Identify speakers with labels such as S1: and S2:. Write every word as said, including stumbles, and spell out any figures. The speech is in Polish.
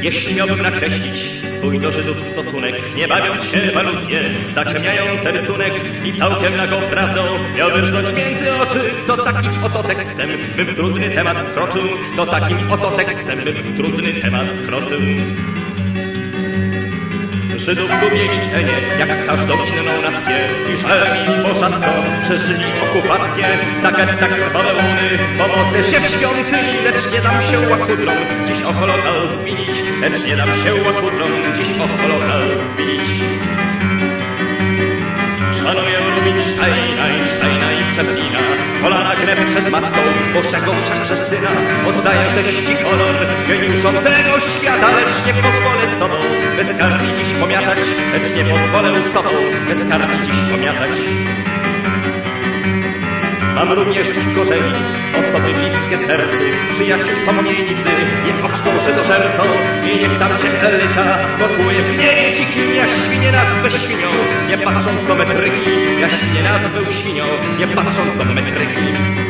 S1: Jeśli miałbym nakreślić swój do Żydów stosunek, nie bawiąc się w aluzje, zaciemniające rysunek i całkiem nagą prawdą miałbym rżnąć między oczy, to takim oto tekstem bym w trudny temat wkroczył, to takim oto tekstem bym w trudny temat wkroczył. Żydów lubię i cenię, jak każdą inną nację, i żal mi, bo rzadko przeżyli okupację. Za getta krwawe łuny pomodlę się w świątyni, lecz nie dam się łachudrom dziś o Holokaust winić, lecz nie dam się łachudrom dziś o Holokaust winić. Szanuję Rubinsteina, Einsteina i Chaplina, kolana gnę przed matką Bożego Wszechczeszyna. Oddaję ześci honor geniuszom tego świata, lecz nie pozwolę sobą bezkarnie dziś pomiatać, lecz nie pozwolę sobą bezkarnie dziś pomiatać. Mam również z korzeni osoby bliskie sercu, przyjaciół, co mnie nigdy nie pocztą żydożercą. I niech tam się elita gotuje w gniewie dzikim, ja świnie nazwę świnią, nie patrząc do metryki, ja świnie nazwę świnią, nie patrząc do metryki.